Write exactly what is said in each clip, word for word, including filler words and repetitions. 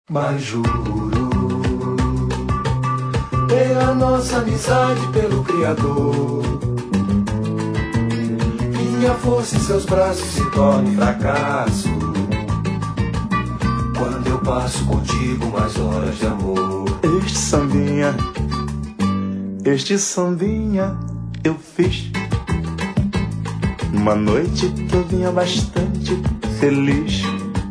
Mas juro, pela nossa amizade, pelo Criador, minha força em seus braços se torne fracasso quando eu passo contigo mais horas de amor. Este sambinha, este sambinha eu fiz numa noite que eu vinha bastante feliz,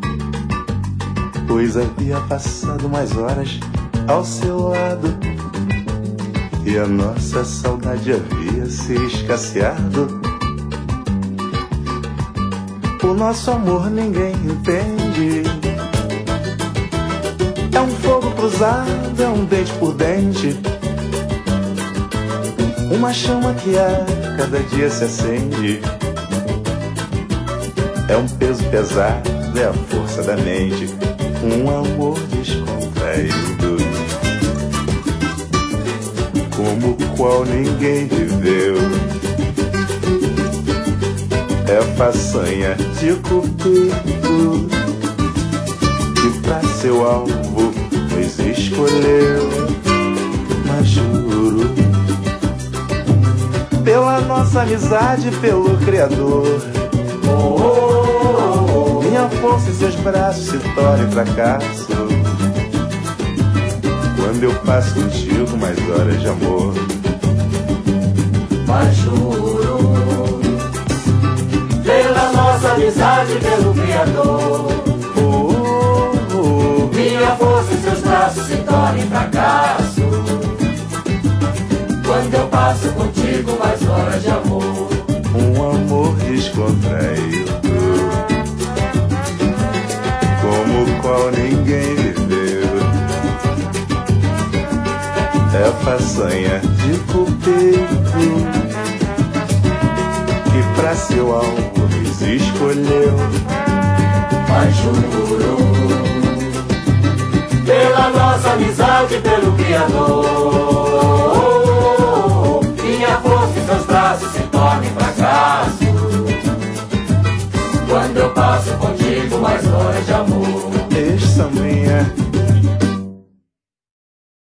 pois havia passado mais horas ao seu lado e a nossa saudade havia se escasseado. O nosso amor ninguém entende, é um fogo cruzado, é um dente por dente, uma chama que a cada dia se acende. É um peso pesado, é a força da mente, um amor descontraído, como o qual ninguém viveu. É façanha de Cupido, que pra seu alvo nos escolheu. Mas juro, pela nossa amizade, pelo Criador, oh, oh, oh, minha força em seus braços se torna em fracasso quando eu passo contigo mais horas de amor. Mas juro, pela nossa amizade, pelo Criador, Oh, oh, oh, minha força em seus braços se torna em fracasso quando eu passo contigo mais horas de amor. um amor descontraído, como o qual ninguém viveu. É façanha de Cupido, que pra seu alvo nos escolheu. Mas juro, pela nossa amizade, pelo Criador, minha força em seus braços se torna em fracasso quando eu passo contigo mais horas de amor. Este sambinha